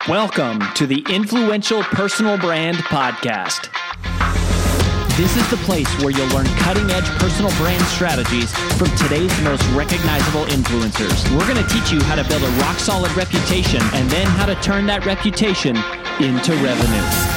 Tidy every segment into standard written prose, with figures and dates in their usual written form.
Welcome to the Influential Personal Brand Podcast. This is the place where you'll learn cutting-edge personal brand strategies from today's most recognizable influencers. We're going to teach you how to build a rock-solid reputation and then how to turn that reputation into revenue.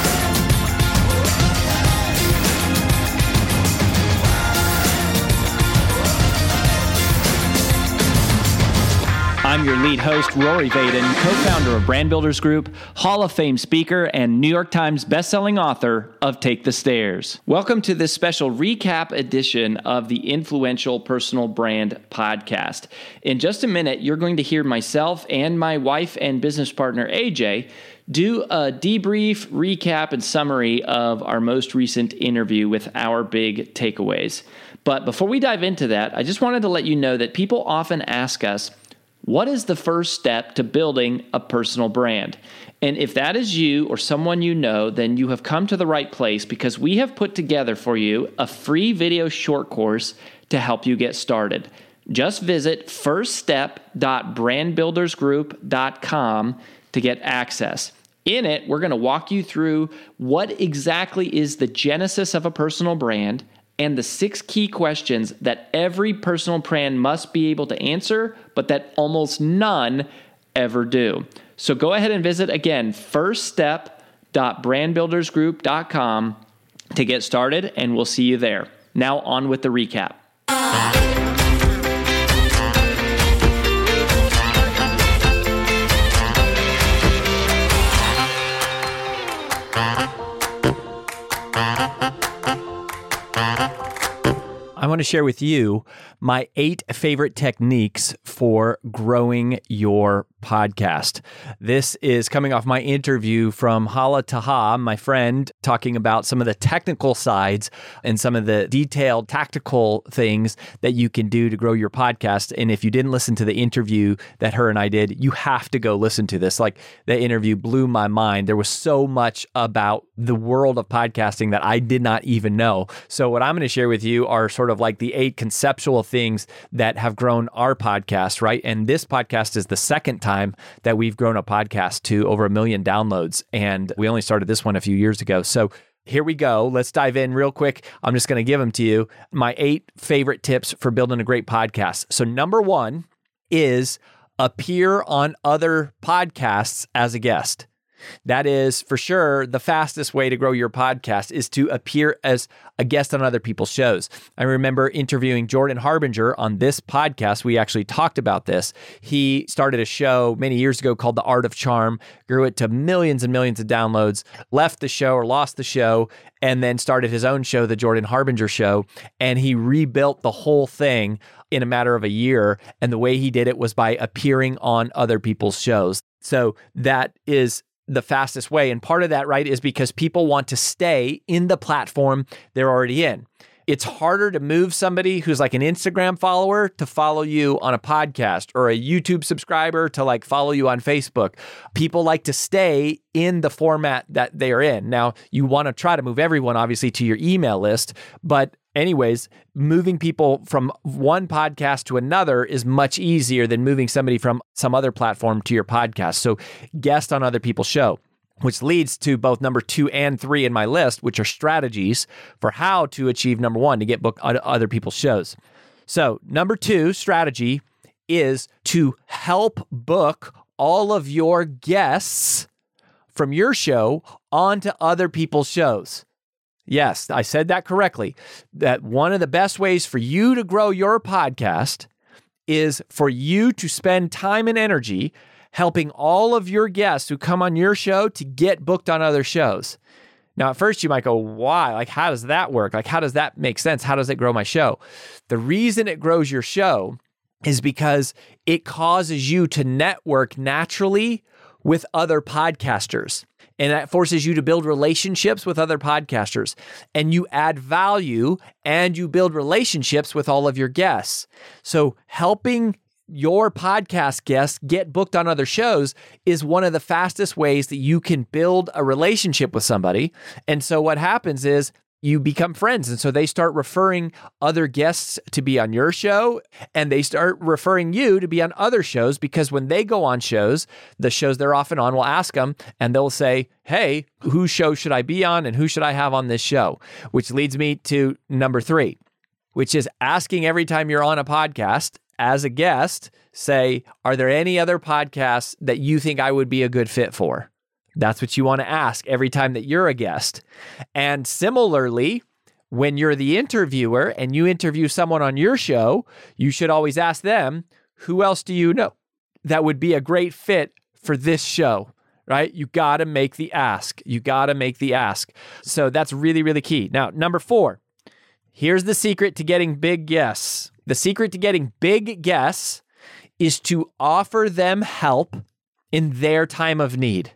I'm your lead host, Rory Vaden, co-founder of Brand Builders Group, Hall of Fame speaker, and New York Times bestselling author of Take the Stairs. Welcome to this special recap edition of the Influential Personal Brand Podcast. In just a minute, you're going to hear myself and my wife and business partner, AJ, do a debrief, recap, and summary of our most recent interview with our big takeaways. But before we dive into that, I just wanted to let you know that people often ask us, what is the first step to building a personal brand? And if that is you or someone you know, then you have come to the right place because we have put together for you a free video short course to help you get started. Just visit firststep.brandbuildersgroup.com to get access. In it, we're going to walk you through what exactly is the genesis of a personal brand and the 6 key questions that every personal brand must be able to answer, but that almost none ever do. So go ahead and visit, again, firststep.brandbuildersgroup.com to get started, and we'll see you there. Now on with the recap. I want to share with you my 8 favorite techniques for growing your podcast. This is coming off my interview from Hala Taha, my friend, talking about some of the technical sides and some of the detailed tactical things that you can do to grow your podcast. And if you didn't listen to the interview that her and I did, you have to go listen to this. Like, the interview blew my mind. There was so much about the world of podcasting that I did not even know. So what I'm going to share with you are sort of like the 8 conceptual things that have grown our podcast, right? And this podcast is the second time that we've grown a podcast to over 1 million downloads. And we only started this one a few years ago. So here we go. Let's dive in real quick. I'm just going to give them to you. My 8 favorite tips for building a great podcast. So number 1 is appear on other podcasts as a guest. That is for sure the fastest way to grow your podcast is to appear as a guest on other people's shows. I remember interviewing Jordan Harbinger on this podcast. We actually talked about this. He started a show many years ago called The Art of Charm, grew it to millions and millions of downloads, left the show or lost the show, and then started his own show, The Jordan Harbinger Show. And he rebuilt the whole thing in a matter of a year. And the way he did it was by appearing on other people's shows. So that is the fastest way. And part of that, right, is because people want to stay in the platform they're already in. It's harder to move somebody who's like an Instagram follower to follow you on a podcast, or a YouTube subscriber to like follow you on Facebook. People like to stay in the format that they are in. Now, you want to try to move everyone, obviously, to your email list, but anyways, moving people from one podcast to another is much easier than moving somebody from some other platform to your podcast. So guest on other people's show, which leads to both number 2 and 3 in my list, which are strategies for how to achieve number 1, to get booked on other people's shows. So number 2 strategy is to help book all of your guests from your show onto other people's shows. Yes, I said that correctly. That one of the best ways for you to grow your podcast is for you to spend time and energy helping all of your guests who come on your show to get booked on other shows. Now, at first you might go, why? Like, how does that work? Like, how does that make sense? How does it grow my show? The reason it grows your show is because it causes you to network naturally with other podcasters. And that forces you to build relationships with other podcasters. And you add value and you build relationships with all of your guests. So helping your podcast guests get booked on other shows is one of the fastest ways that you can build a relationship with somebody. And so what happens is you become friends. And so they start referring other guests to be on your show, and they start referring you to be on other shows, because when they go on shows, the shows they're often on will ask them, and they'll say, hey, whose show should I be on and who should I have on this show? Which leads me to number 3, which is asking every time you're on a podcast as a guest, say, are there any other podcasts that you think I would be a good fit for? That's what you want to ask every time that you're a guest. And similarly, when you're the interviewer and you interview someone on your show, you should always ask them, who else do you know that would be a great fit for this show, right? You got to make the ask. You got to make the ask. So that's really, really key. Now, number 4, here's the secret to getting big guests. The secret to getting big guests is to offer them help in their time of need.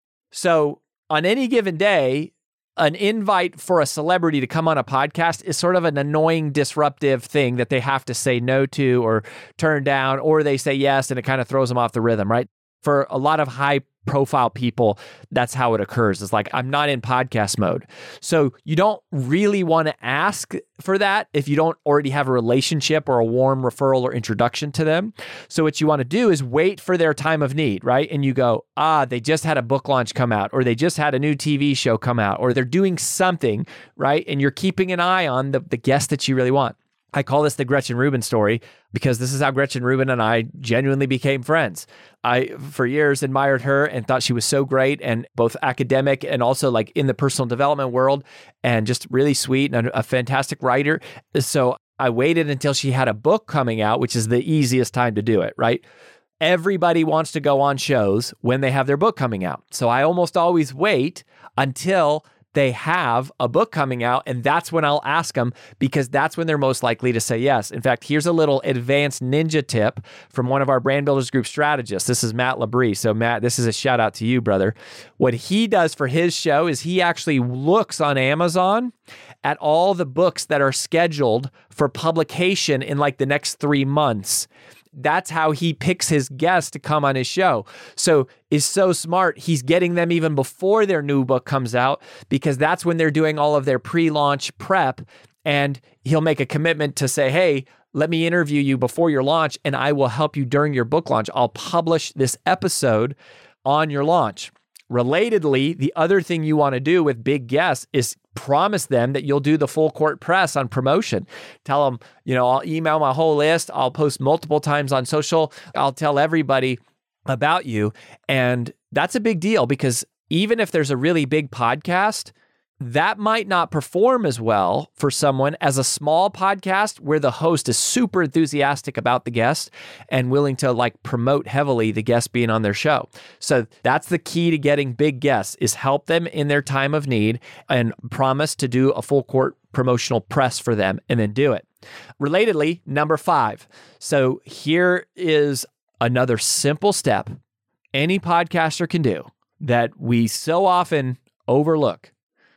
So on any given day, an invite for a celebrity to come on a podcast is sort of an annoying, disruptive thing that they have to say no to or turn down, or they say yes and it kind of throws them off the rhythm, right? For a lot of high-profile people, that's how it occurs. It's like, I'm not in podcast mode. So you don't really want to ask for that if you don't already have a relationship or a warm referral or introduction to them. So what you want to do is wait for their time of need, right? And you go, they just had a book launch come out, or they just had a new TV show come out, or they're doing something, right? And you're keeping an eye on the guest that you really want. I call this the Gretchen Rubin story because this is how Gretchen Rubin and I genuinely became friends. I, for years, admired her and thought she was so great, and both academic and also like in the personal development world, and just really sweet and a fantastic writer. So I waited until she had a book coming out, which is the easiest time to do it, right? Everybody wants to go on shows when they have their book coming out. So I almost always wait until they have a book coming out, and that's when I'll ask them, because that's when they're most likely to say yes. In fact, here's a little advanced ninja tip from one of our Brand Builders Group strategists. This is Matt Labrie. So Matt, this is a shout out to you, brother. What he does for his show is he actually looks on Amazon at all the books that are scheduled for publication in like the next 3 months. That's how he picks his guests to come on his show. So is so smart. He's getting them even before their new book comes out, because that's when they're doing all of their pre-launch prep. And he'll make a commitment to say, hey, let me interview you before your launch, and I will help you during your book launch. I'll publish this episode on your launch. Relatedly, the other thing you want to do with big guests is promise them that you'll do the full court press on promotion. Tell them, I'll email my whole list. I'll post multiple times on social. I'll tell everybody about you. And that's a big deal, because even if there's a really big podcast, that might not perform as well for someone as a small podcast where the host is super enthusiastic about the guest and willing to like promote heavily the guest being on their show. So that's the key to getting big guests, is help them in their time of need and promise to do a full court promotional press for them, and then do it. Relatedly, number 5. So here is another simple step any podcaster can do that we so often overlook.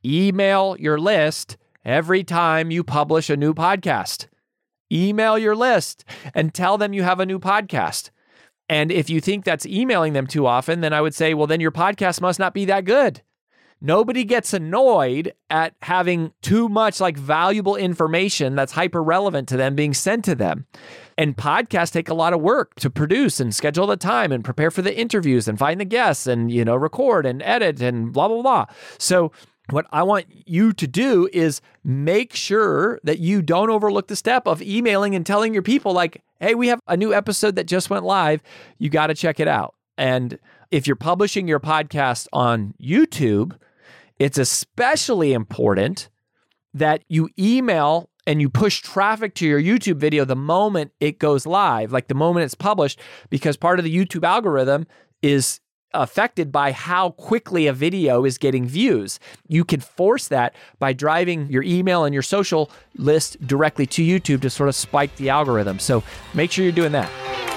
Email your list every time you publish a new podcast. Email your list and tell them you have a new podcast. And if you think that's emailing them too often, then I would say, well, then your podcast must not be that good. Nobody gets annoyed at having too much like valuable information that's hyper relevant to them being sent to them. And podcasts take a lot of work to produce and schedule the time and prepare for the interviews and find the guests and, record and edit and blah, blah, blah. So what I want you to do is make sure that you don't overlook the step of emailing and telling your people like, hey, we have a new episode that just went live. You got to check it out. And if you're publishing your podcast on YouTube, it's especially important that you email and you push traffic to your YouTube video the moment it goes live, like the moment it's published, because part of the YouTube algorithm is affected by how quickly a video is getting views. You can force that by driving your email and your social list directly to YouTube to sort of spike the algorithm. So make sure you're doing that.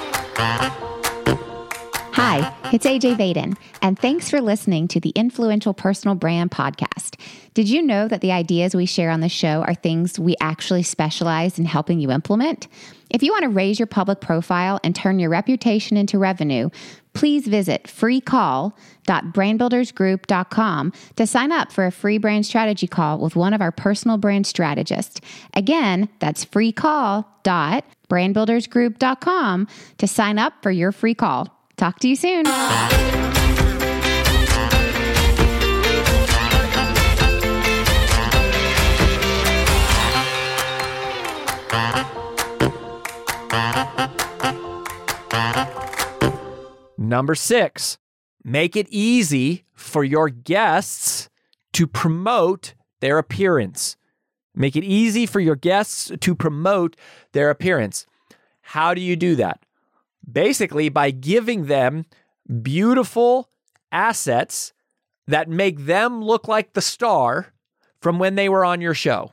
Hi, it's AJ Vaden, and thanks for listening to the Influential Personal Brand Podcast. Did you know that the ideas we share on the show are things we actually specialize in helping you implement? If you want to raise your public profile and turn your reputation into revenue, please visit freecall.brandbuildersgroup.com to sign up for a free brand strategy call with one of our personal brand strategists. Again, that's freecall.brandbuildersgroup.com to sign up for your free call. Talk to you soon. Number 6, make it easy for your guests to promote their appearance. Make it easy for your guests to promote their appearance. How do you do that? Basically, by giving them beautiful assets that make them look like the star from when they were on your show.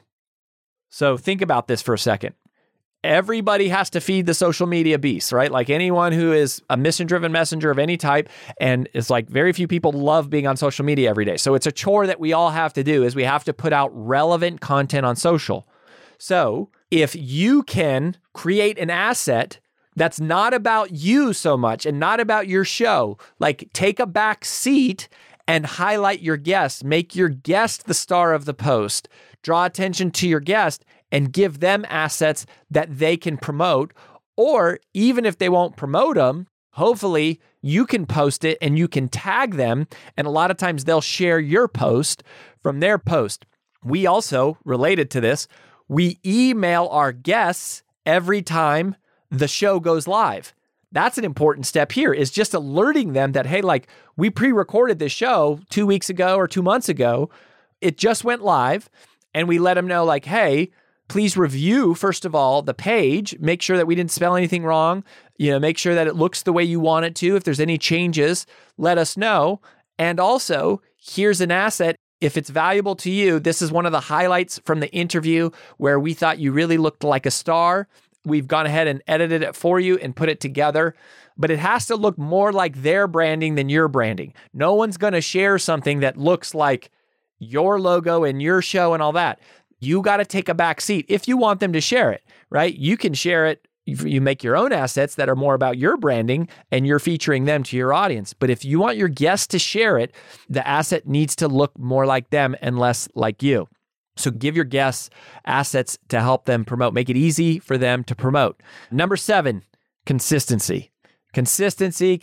So think about this for a second. Everybody has to feed the social media beast, right? Like anyone who is a mission-driven messenger of any type, and it's like very few people love being on social media every day. So it's a chore that we all have to do, is we have to put out relevant content on social. So if you can create an asset that's not about you so much and not about your show, like take a back seat and highlight your guest, make your guest the star of the post, draw attention to your guest, and give them assets that they can promote. Or even if they won't promote them, hopefully you can post it and you can tag them. And a lot of times they'll share your post from their post. We also, related to this, we email our guests every time the show goes live. That's an important step here, is just alerting them that, hey, like we pre-recorded this show 2 weeks ago or 2 months ago. It just went live. And we let them know like, hey, please review, first of all, the page. Make sure that we didn't spell anything wrong. Make sure that it looks the way you want it to. If there's any changes, let us know. And also, here's an asset. If it's valuable to you, this is one of the highlights from the interview where we thought you really looked like a star. We've gone ahead and edited it for you and put it together. But it has to look more like their branding than your branding. No one's going to share something that looks like your logo and your show and all that. You got to take a back seat if you want them to share it, right? You can share it. You make your own assets that are more about your branding and you're featuring them to your audience. But if you want your guests to share it, the asset needs to look more like them and less like you. So give your guests assets to help them promote. Make it easy for them to promote. Number 7, consistency. Consistency,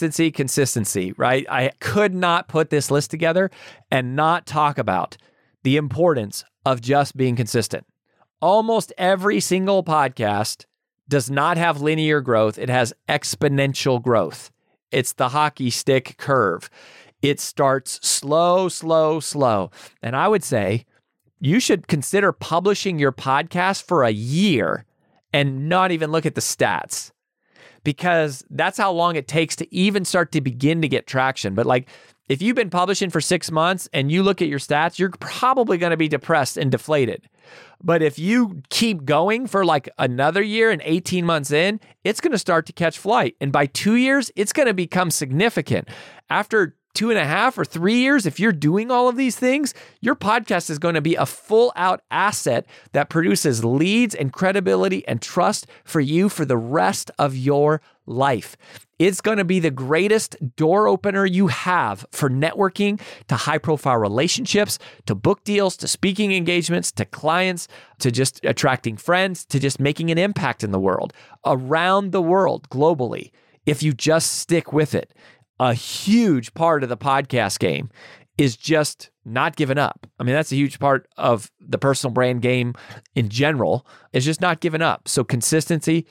right? I could not put this list together and not talk about the importance of just being consistent. Almost every single podcast does not have linear growth. It has exponential growth. It's the hockey stick curve. It starts slow. And I would say you should consider publishing your podcast for a year and not even look at the stats, because that's how long it takes to even start to begin to get traction. But like, if you've been publishing for 6 months and you look at your stats, you're probably going to be depressed and deflated. But if you keep going for like another year and 18 months in, it's going to start to catch flight. And by 2 years, it's going to become significant. After 2.5 or 3 years, if you're doing all of these things, your podcast is going to be a full out asset that produces leads and credibility and trust for you for the rest of your life. It's going to be the greatest door opener you have for networking, to high profile relationships, to book deals, to speaking engagements, to clients, to just attracting friends, to just making an impact in the world, around the world, globally, if you just stick with it. A huge part of the podcast game is just not giving up. I mean, that's a huge part of the personal brand game in general, is just not giving up. So consistency.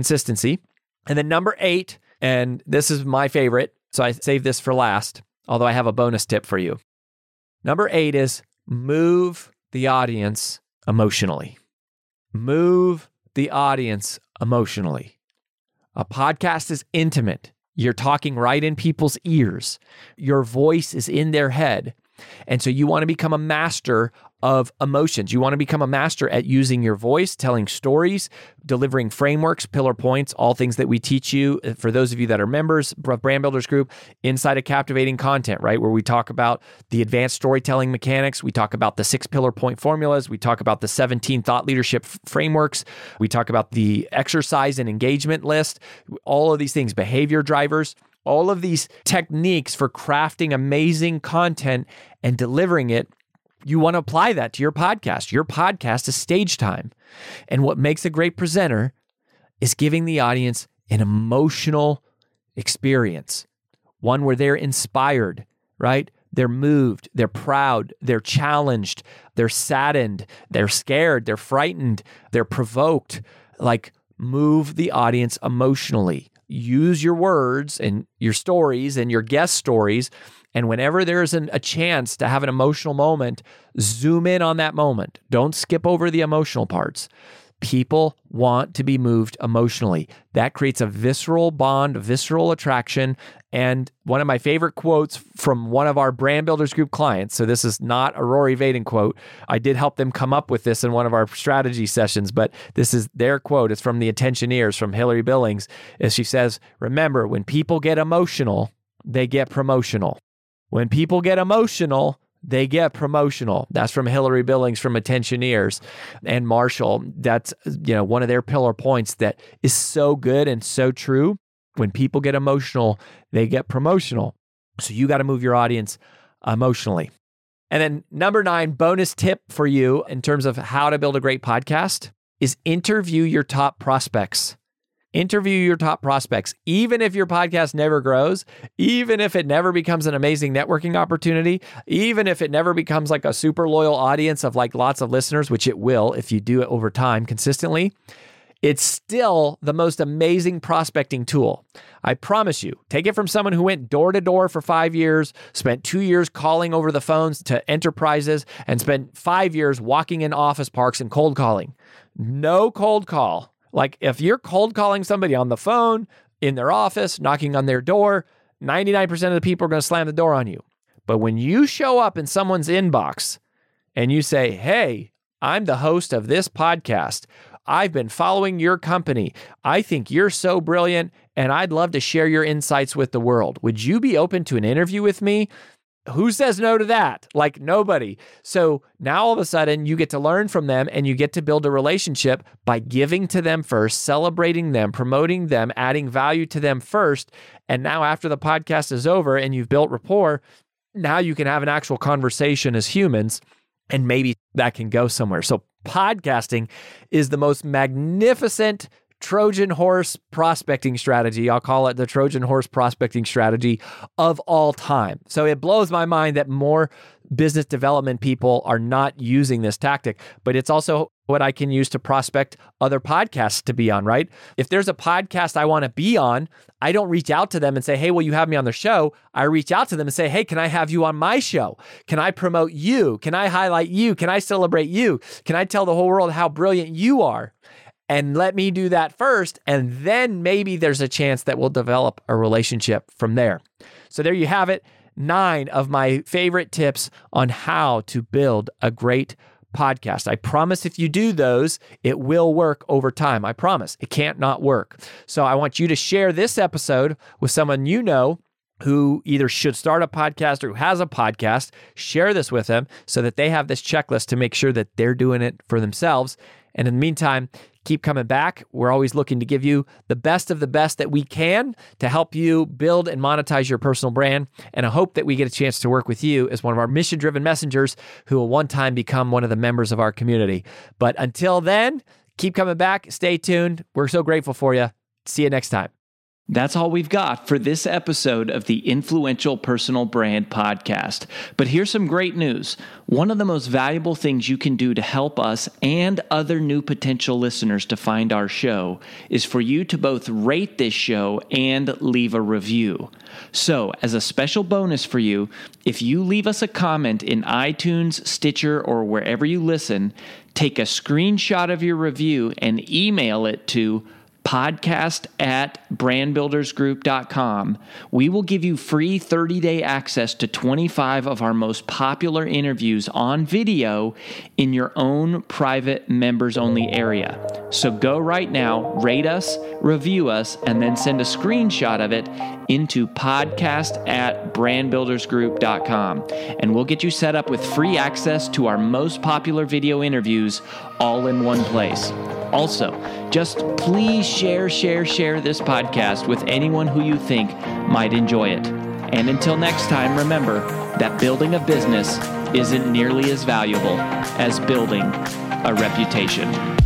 And then number 8, and this is my favorite, so I saved this for last, although I have a bonus tip for you. Number 8 is move the audience emotionally. Move the audience emotionally. A podcast is intimate. You're talking right in people's ears. Your voice is in their head. And so you want to become a master of emotions. You want to become a master at using your voice, telling stories, delivering frameworks, pillar points, all things that we teach you. For those of you that are members of Brand Builders Group, inside of Captivating Content, right? Where we talk about the advanced storytelling mechanics. We talk about the 6 pillar point formulas. We talk about the 17 thought leadership frameworks. We talk about the exercise and engagement list, all of these things, behavior drivers. all of these techniques for crafting amazing content and delivering it, you want to apply that to your podcast. Your podcast is stage time. And what makes a great presenter is giving the audience an emotional experience, one where they're inspired, right? They're moved, they're proud, they're challenged, they're saddened, they're scared, they're frightened, they're provoked. Like, move the audience emotionally. Use your words and your stories and your guest stories. And whenever there's a chance to have an emotional moment, zoom in on that moment. Don't skip over the emotional parts. People want to be moved emotionally. That creates a visceral bond, a visceral attraction. And one of my favorite quotes from one of our Brand Builders Group clients, so this is not a Rory Vaden quote. I did help them come up with this in one of our strategy sessions, but this is their quote. It's from the Attentioneers, from Hillary Billings. As she says, remember, when people get emotional, they get promotional. When people get emotional, they get promotional. That's from Hillary Billings from Attentioneers and Marshall. That's, one of their pillar points that is so good and so true. When people get emotional, they get promotional. So you got to move your audience emotionally. And then number 9, bonus tip for you in terms of how to build a great podcast is interview your top prospects. Interview your top prospects. Even if your podcast never grows, even if it never becomes an amazing networking opportunity, even if it never becomes like a super loyal audience of like lots of listeners, which it will if you do it over time consistently, it's still the most amazing prospecting tool. I promise you. Take it from someone who went door to door for 5 years, spent 2 years calling over the phones to enterprises, and spent 5 years walking in office parks and cold calling. No cold call. Like, if you're cold calling somebody on the phone, in their office, knocking on their door, 99% of the people are going to slam the door on you. But when you show up in someone's inbox and you say, hey, I'm the host of this podcast. I've been following your company. I think you're so brilliant, and I'd love to share your insights with the world. Would you be open to an interview with me? Who says no to that? Like, nobody. So now all of a sudden you get to learn from them and you get to build a relationship by giving to them first, celebrating them, promoting them, adding value to them first. And now after the podcast is over and you've built rapport, now you can have an actual conversation as humans, and maybe that can go somewhere. So podcasting is the most magnificent Trojan horse prospecting strategy. I'll call it the Trojan horse prospecting strategy of all time. So it blows my mind that more business development people are not using this tactic, but it's also what I can use to prospect other podcasts to be on, right? If there's a podcast I want to be on, I don't reach out to them and say, hey, will you have me on the show? I reach out to them and say, hey, can I have you on my show? Can I promote you? Can I highlight you? Can I celebrate you? Can I tell the whole world how brilliant you are? And let me do that first, and then maybe there's a chance that we'll develop a relationship from there. So there you have it, 9 of my favorite tips on how to build a great podcast. I promise if you do those, it will work over time. I promise. It can't not work. So I want you to share this episode with someone you know who either should start a podcast or who has a podcast. Share this with them so that they have this checklist to make sure that they're doing it for themselves. And in the meantime, keep coming back. We're always looking to give you the best of the best that we can to help you build and monetize your personal brand. And I hope that we get a chance to work with you as one of our mission-driven messengers who will one time become one of the members of our community. But until then, keep coming back. Stay tuned. We're so grateful for you. See you next time. That's all we've got for this episode of the Influential Personal Brand Podcast. But here's some great news. One of the most valuable things you can do to help us and other new potential listeners to find our show is for you to both rate this show and leave a review. So, as a special bonus for you, if you leave us a comment in iTunes, Stitcher, or wherever you listen, take a screenshot of your review and email it to podcast@brandbuildersgroup.com. We will give you free 30-day access to 25 of our most popular interviews on video in your own private members-only area. So go right now, rate us, review us, and then send a screenshot of it into podcast@brandbuildersgroup.com. And we'll get you set up with free access to our most popular video interviews all in one place. Also, just please share this podcast with anyone who you think might enjoy it. And until next time, remember that building a business isn't nearly as valuable as building a reputation.